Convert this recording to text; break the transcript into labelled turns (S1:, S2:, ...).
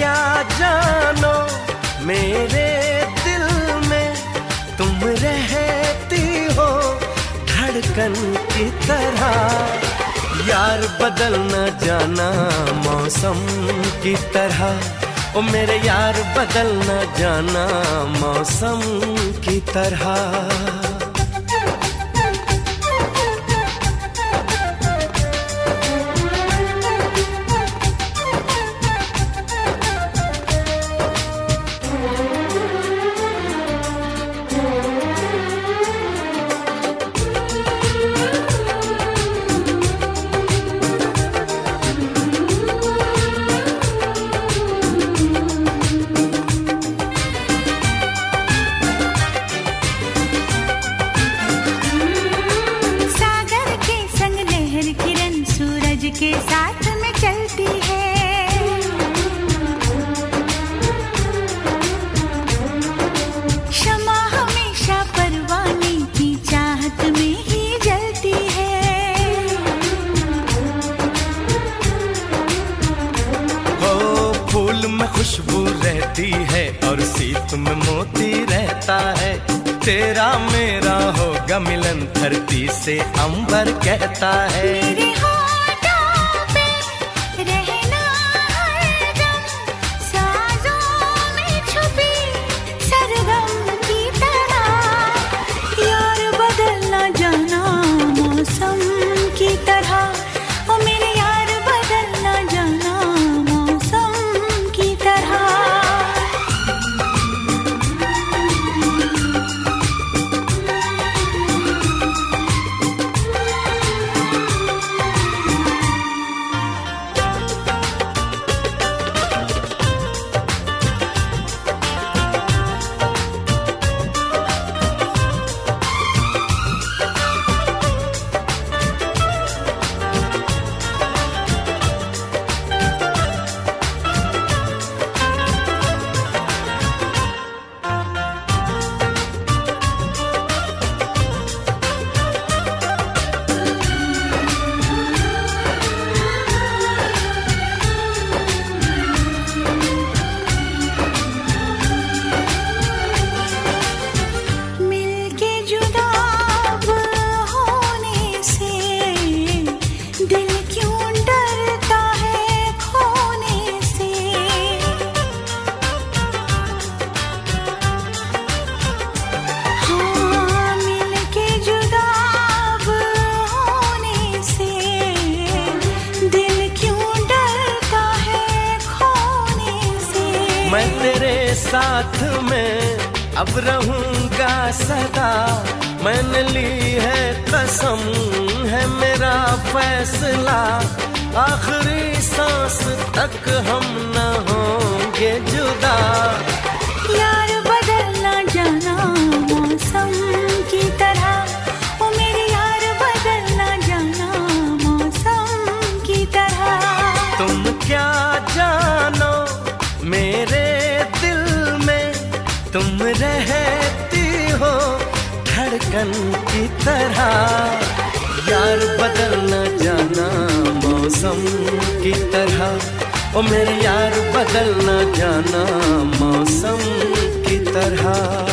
S1: क्या जानो मेरे दिल में तुम रहती हो धड़कन की तरह। यार बदल न जाना मौसम की तरह, ओ मेरे यार बदल न जाना मौसम की तरह।
S2: के साथ में चलती है, शमा हमेशा परवाने की चाहत में ही जलती है।
S1: हो फूल में खुशबू रहती है और सीप में मोती रहता है। तेरा मेरा होगा मिलन धरती से अंबर कहता है।
S2: मेरे
S1: मैं तेरे साथ में अब रहूंगा सदा। मैंने ली है कसम है मेरा फैसला, आखिरी सांस तक हम न होंगे जुदा।
S2: यार बदल ना जाना मौसम की तरह, ओ मेरे यार बदल ना जाना मौसम की तरह।
S1: तुम क्या जानो मेरे दिल में तुम रहती हो धड़कन की तरह। यार बदल न जाना मौसम की तरह, ओ मेरे यार बदल न जाना मौसम की तरह।